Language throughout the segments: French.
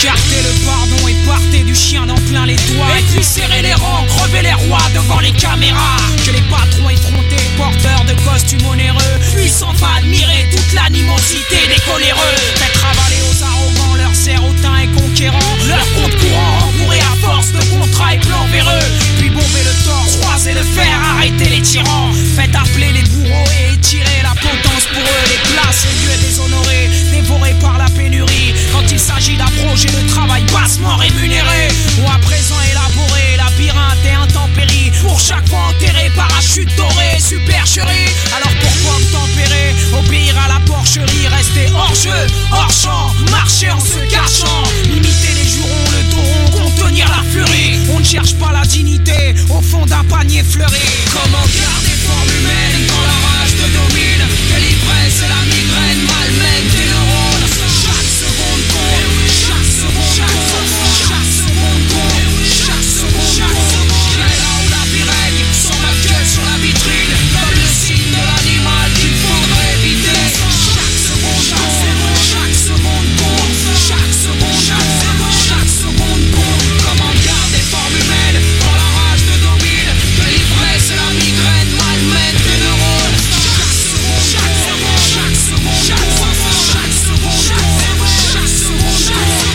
Écartez le pardon et partez du chien dans plein les doigts. Et puis serrez les rangs, crevez les rois devant les caméras. Que les patrons effrontés, porteurs de costumes onéreux, puissent enfin admirer toute l'animosité des coléreux. Faites ravaler aux arrogants leurs sérotin et conquérants, leur compte courant rembourré à force de contrats et plans véreux. Puis bomber le torse, croiser le fer, arrêter les tyrans. Faites appeler les bourreaux et étirer la potence pour eux. Les places, les lieux déshonorés, dévorés par la pénurie. Quand il s'agit d'approcher le travail bassement rémunéré, ou à présent élaboré, labyrinthe et intempérie. Pour chaque fois enterré, parachute doré, supercherie. Alors pourquoi tempérer, obéir à la porcherie, rester hors jeu, hors champ, marcher en se cachant, limiter les jurons, le dos rond, contenir la furie. On ne cherche pas la dignité au fond d'un panier fleuri. Comment garder forme humaine quand la rage te domine, que l'ivresse et la migraine malmènent tes neurones. Chaque seconde compte, chaque seconde compte, chaque seconde compte, chaque seconde compte. J'irai là où la vie règne, sans ma gueule sur la vitrine, comme le signe de l'animal qu'il faudrait éviter. Chaque seconde compte, chaque seconde compte, chaque seconde compte, chaque seconde compte. Comment garder forme humaine quand la rage te domine, que l'ivresse et la migraine malmènent tes neurones. Chaque seconde, chaque seconde, chaque seconde, chaque seconde, chaque seconde, chaque seconde, chaque seconde.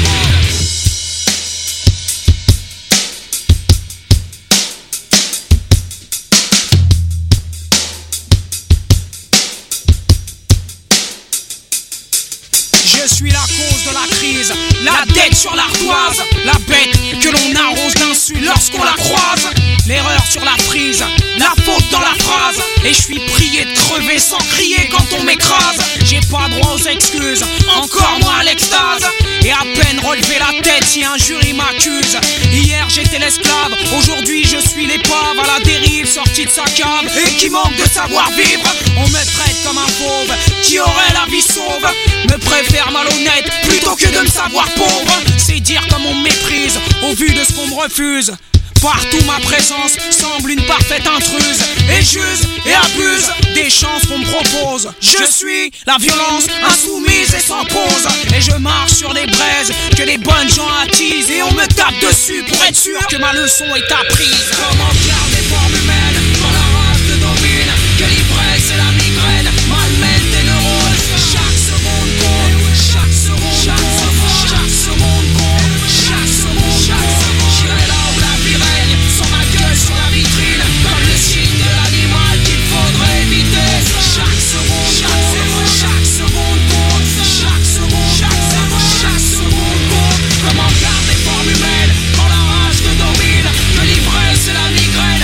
Je suis la cause de la crise, la dette sur l'ardoise, la bête que l'on arrose d'insultes lorsqu'on la croise. L'erreur sur la frise, la faute dans la phrase. Et je suis prié de crever sans crier quand on m'écrase. J'ai pas droit aux excuses, encore moins à l'extase. Et à peine relever la tête si un jury m'accuse. Hier j'étais l'esclave, aujourd'hui je suis l'épave à la dérive, sorti de sa cave et qui manque de savoir-vivre. On me traite comme un fauve qui aurait la vie sauve, me préfère malhonnête plutôt que de me savoir pauvre. C'est dire comme on me méprise au vu de ce qu'on me refuse. Partout ma présence semble une parfaite intruse, et j'use et abuse des chances qu'on me propose. Je suis la violence insoumise et sans pause, et je marche sur des braises que les bonnes gens attisent. Et on me tape dessus pour être sûr que ma leçon est apprise. Comment garder forme humaine quand la rage te domine, que l'ivresse et la migraine malmènent tes neurones. Chaque seconde compte, chaque seconde, chaque seconde, chaque seconde compte, chaque seconde, chaque seconde. J'irai là où la vie règne, sans ma gueule sur la vitrine, comme le signe de l'animal qu'il faudrait éviter. Chaque seconde, chaque seconde, chaque seconde compte, chaque seconde, chaque seconde, chaque seconde compte. Comment garder forme humaine quand la rage te domine, que l'ivresse et la migraine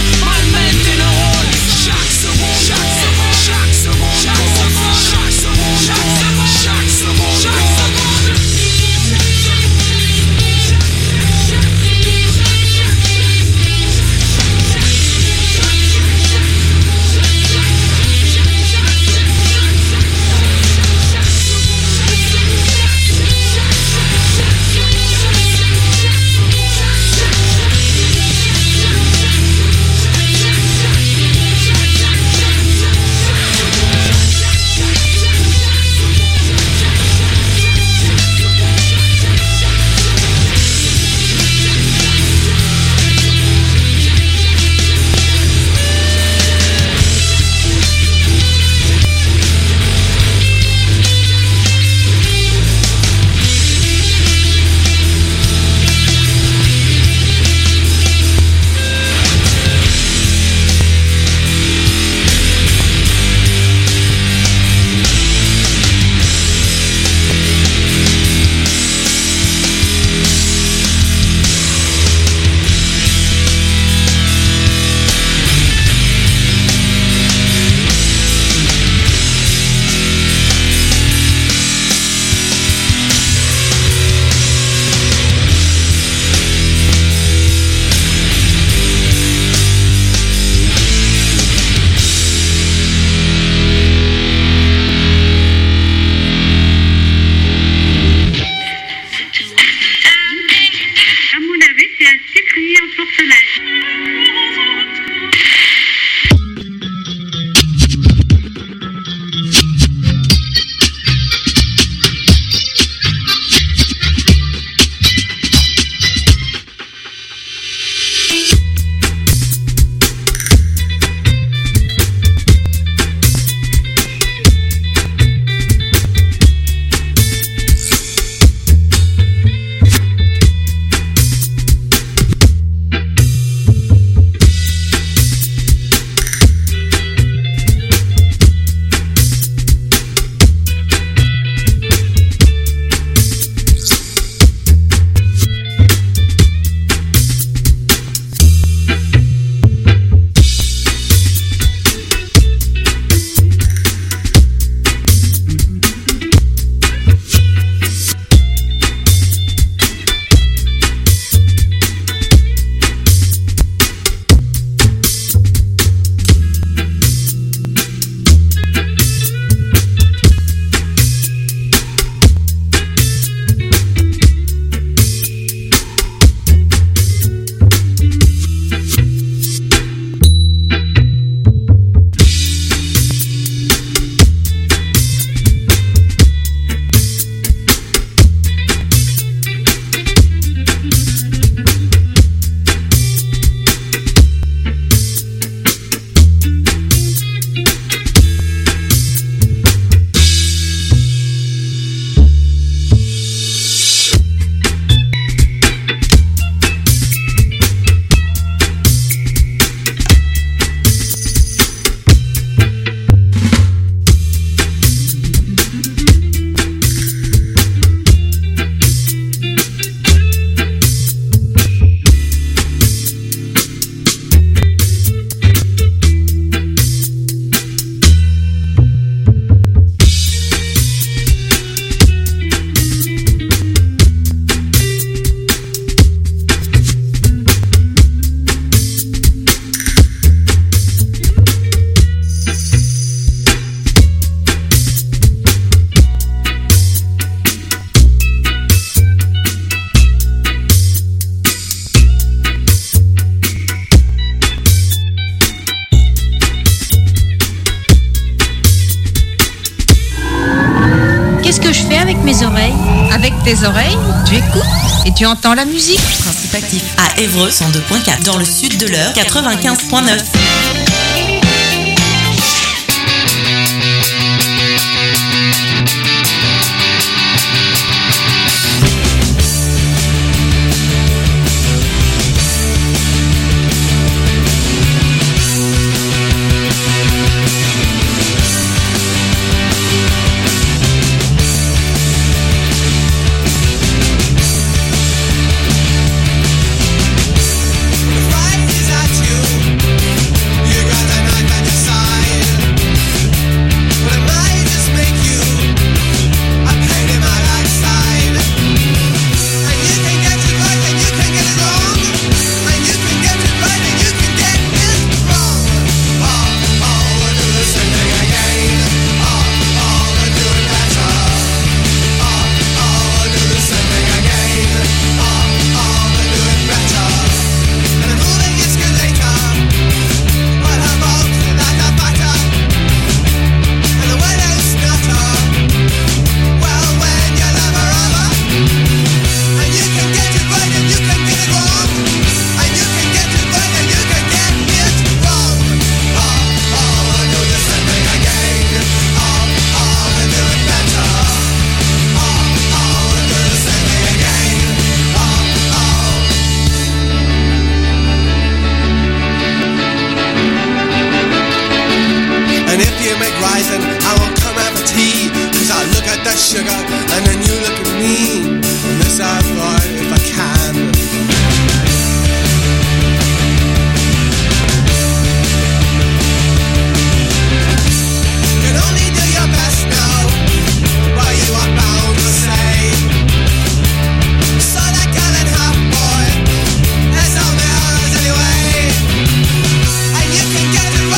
que je fais avec mes oreilles. Avec tes oreilles, tu écoutes et tu entends la musique. Principe actif à Évreux 102.4, dans le sud de l'Eure 95.9.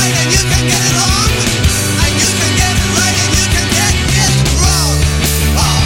Wrong.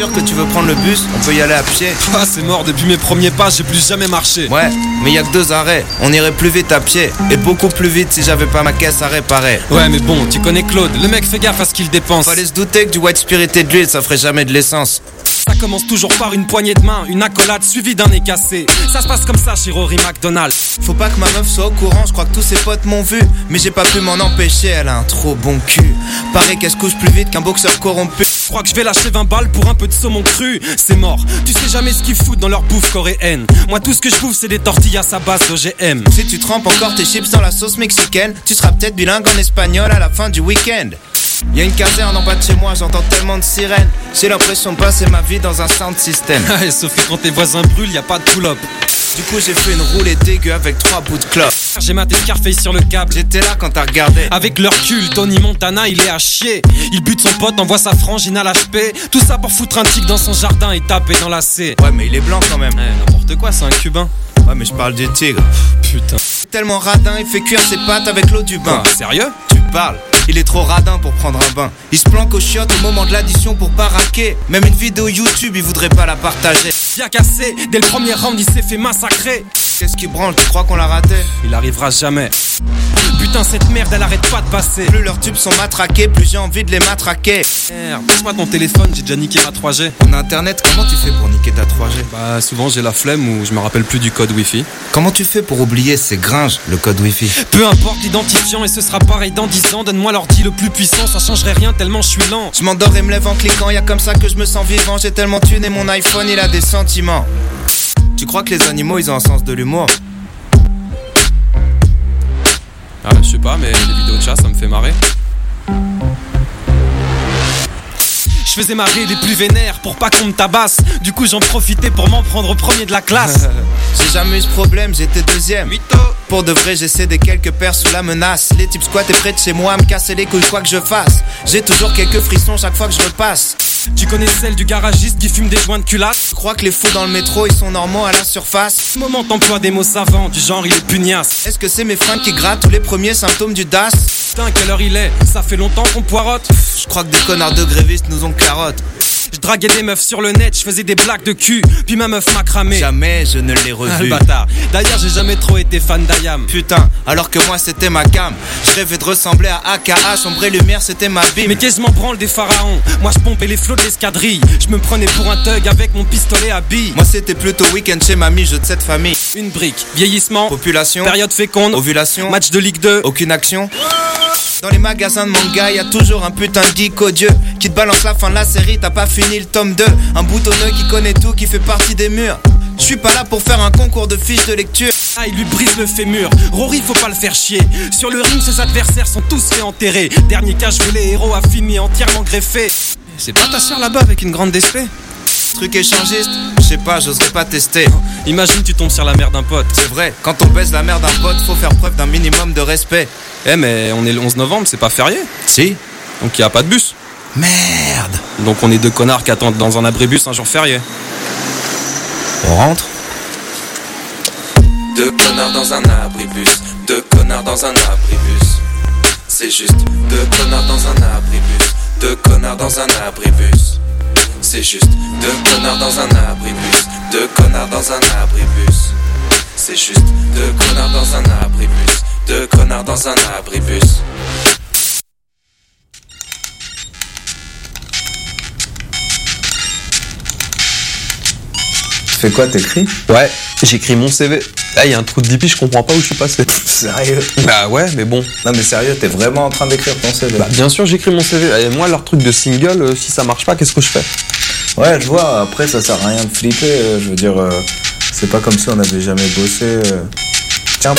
sûr que tu veux prendre le bus? On peut y aller à pied. Ah, c'est mort, depuis mes premiers pas, j'ai plus jamais marché. Ouais, mais y a que 2 arrêts. On irait plus vite à pied. Et beaucoup plus vite si j'avais pas ma caisse à réparer. Ouais, mais bon, tu connais Claude, le mec fait gaffe à ce qu'il dépense. Fallait se douter que du white spirit et de l'huile, ça ferait jamais de l'essence. Ça commence toujours par une poignée de main, une accolade suivie d'un nez cassé. Ça se passe comme ça chez Rory McDonald. Faut pas que ma meuf soit au courant, je crois que tous ses potes m'ont vu. Mais j'ai pas pu m'en empêcher, elle a un trop bon cul. Paraît qu'elle se couche plus vite qu'un boxeur corrompu. Je crois que je vais lâcher 20 balles pour un peu de saumon cru. C'est mort, tu sais jamais ce qu'ils foutent dans leur bouffe coréenne. Moi tout ce que je bouffe c'est des tortillas à base d'OGM. Si tu trempes encore tes chips dans la sauce mexicaine, tu seras peut-être bilingue en espagnol à la fin du week-end. Y'a une caserne en bas de chez moi, j'entends tellement de sirènes. J'ai l'impression de passer ma vie dans un sound system. Sauf que quand tes voisins brûlent, y a pas de pull-up. Du coup j'ai fait une roulée dégueu avec 3 bouts de clope. J'ai maté Scarface sur le câble. J'étais là quand t'as regardé. Avec leur cul, Tony Montana il est à chier. Il bute son pote, envoie sa frangine à l'HP. Tout ça pour foutre un tic dans son jardin et taper dans la C. Ouais mais il est blanc quand même. N'importe quoi, c'est un cubain. Ouais mais je parle du tigre. Putain. Tellement radin, il fait cuire ses pattes avec l'eau du bain. Sérieux? Tu parles. Il est trop radin pour prendre un bain. Il se planque aux chiottes au moment de l'addition pour pas raquer. Même une vidéo YouTube, il voudrait pas la partager. Bien cassé, dès le premier round, il s'est fait massacrer. Qu'est-ce qui branle, tu crois qu'on l'a raté? Il arrivera jamais. Putain, cette merde, elle arrête pas de passer. Plus leurs tubes sont matraqués, plus j'ai envie de les matraquer. Merde, passe-moi ton téléphone, j'ai déjà niqué ma 3G. En internet, comment tu fais pour niquer ta 3G? Bah, souvent j'ai la flemme ou je me rappelle plus du code Wi-Fi. Comment tu fais pour oublier ces gringes, le code Wi-Fi? Peu importe l'identifiant et ce sera pareil dans 10 ans. Donne-moi l'ordi le plus puissant, ça changerait rien tellement je suis lent. Je m'endors et me lève en cliquant, y'a comme ça que je me sens vivant. J'ai tellement thune et mon iPhone il a des sentiments. Tu crois que les animaux ils ont un sens de l'humour? Ah, je sais pas, mais les vidéos de chat ça me fait marrer. Je faisais marrer les plus vénères pour pas qu'on me tabasse. Du coup j'en profitais pour m'en prendre au premier de la classe. J'ai jamais eu ce problème, j'étais deuxième. Pour de vrai j'essaie des quelques paires sous la menace. Les types squattent et près de chez moi à me casser les couilles quoi que je fasse. J'ai toujours quelques frissons chaque fois que je repasse. Tu connais celle du garagiste qui fume des joints de culasse? Je crois que les fous dans le métro ils sont normaux à la surface. Moment t'emploies des mots savants, du genre il est pugnace. Est-ce que c'est mes fringues qui grattent ou les premiers symptômes du DAS? Putain quelle heure il est? Ça fait longtemps qu'on poirote. Je crois que des connards de grévistes nous ont carotte. Je draguais des meufs sur le net, je faisais des blagues de cul, puis ma meuf m'a cramé. Jamais je ne l'ai revu. Ah, le bâtard. D'ailleurs j'ai jamais trop été fan d'Ayam. Putain, alors que moi c'était ma cam. Je rêvais de ressembler à AKA, sombre et lumière c'était ma bim. Mais qu'est-ce que je m'en branle des pharaons? Moi je pompais les flots de l'escadrille. Je me prenais pour un thug avec mon pistolet à billes. Moi c'était plutôt week-end chez mamie, jeu de cette famille. Une brique, vieillissement, population, période féconde, ovulation, match de Ligue 2, aucune action. Dans les magasins de manga, y'a toujours un putain de geek odieux qui te balance la fin de la série, t'as pas fini le tome 2. Un boutonneux qui connaît tout, qui fait partie des murs. Je suis pas là pour faire un concours de fiches de lecture. Ah, il lui brise le fémur. Rory, faut pas le faire chier. Sur le ring, ses adversaires sont tous fait enterrer. Dernier cas, je veux les héros affinés, entièrement greffés. C'est pas ta sœur là-bas avec une grande DSP? Truc échangiste, je sais pas, j'oserais pas tester. Imagine tu tombes sur la mère d'un pote. C'est vrai, quand on baise la mère d'un pote, faut faire preuve d'un minimum de respect. Eh mais on est le 11 novembre, c'est pas férié? Si. Donc y a pas de bus. Merde. Donc on est deux connards qui attendent dans un abribus un jour férié. On rentre? Deux connards dans un abribus, deux connards dans un abribus. C'est juste deux connards dans un abribus, deux connards dans un abribus. C'est juste deux connards dans un abribus, deux connards dans un abribus. C'est juste deux connards dans un abribus, deux connards dans un abribus. Tu fais quoi, t'écris? Ouais, j'écris mon CV. Là, il y a un trou de Dipi, je comprends pas où je suis passé. Sérieux? Bah ouais, mais bon. Non mais sérieux, t'es vraiment en train d'écrire ton CV? Bah bien sûr, j'écris mon CV. Et moi, leur truc de single, si ça marche pas, qu'est-ce que je fais? Ouais, je vois, après ça sert à rien de flipper, je veux dire, c'est pas comme si on avait jamais bossé. Tiens.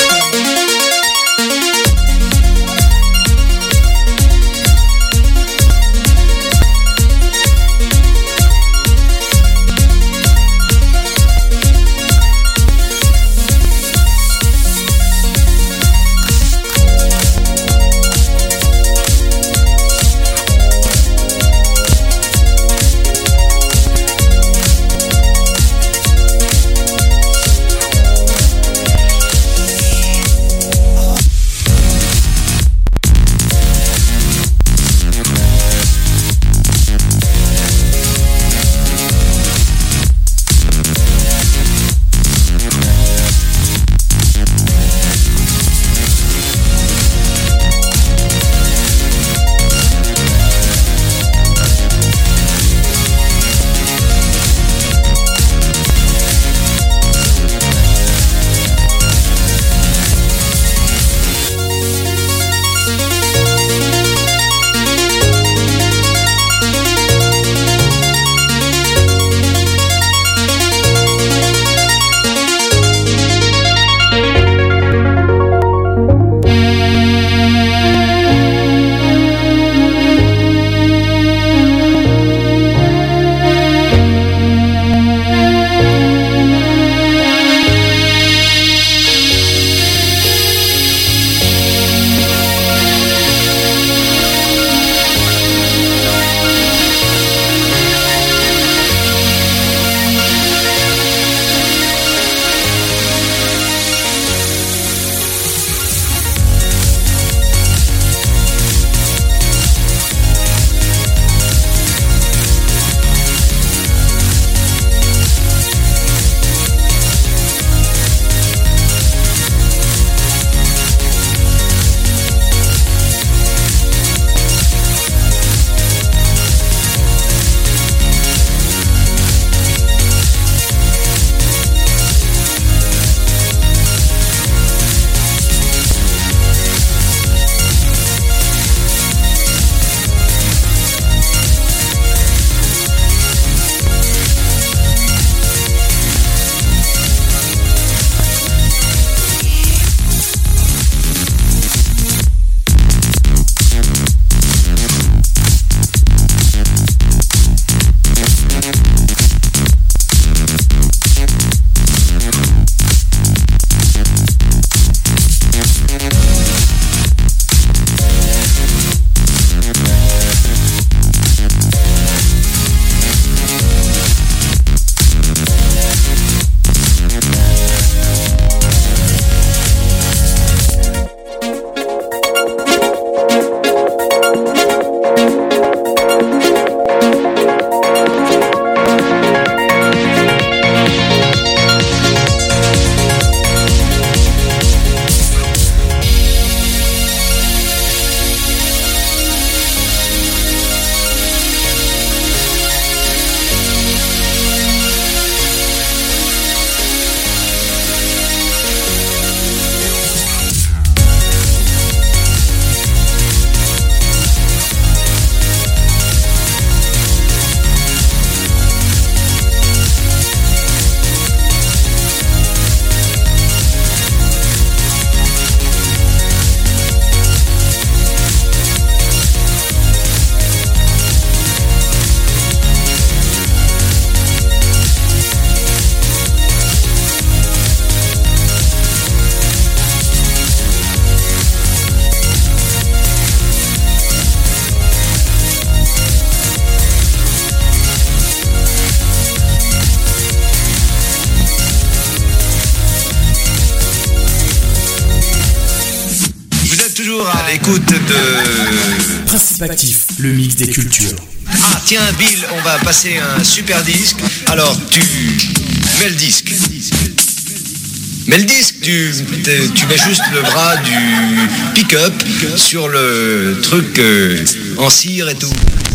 l'écoute de... Principe Actif, le mix des cultures. Ah tiens Bill, on va passer un super disque. Alors tu mets le disque. Mais le disque, tu mets juste le bras du pick-up sur le truc en cire et tout.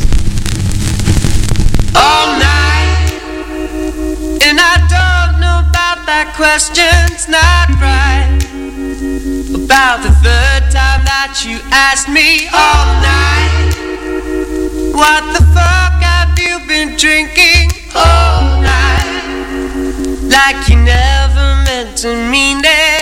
All night, and I don't know about that question's not right. About the third time that you asked me all night, what the fuck have you been drinking all night? Like you never meant to mean it.